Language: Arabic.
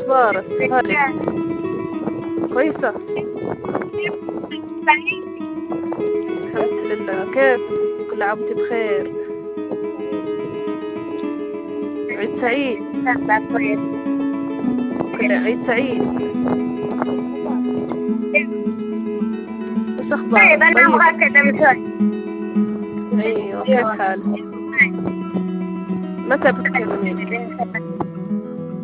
أخبارك؟ هاري كويسة؟ الحمد لله. كيف؟ كل عام وانت بخير. عيد سعيد. كل عيد سعيد. وش طيب أخبارك؟ أنا طيب. مؤكدة مثل أيوة، كيف حالك؟ متى بتكلمين؟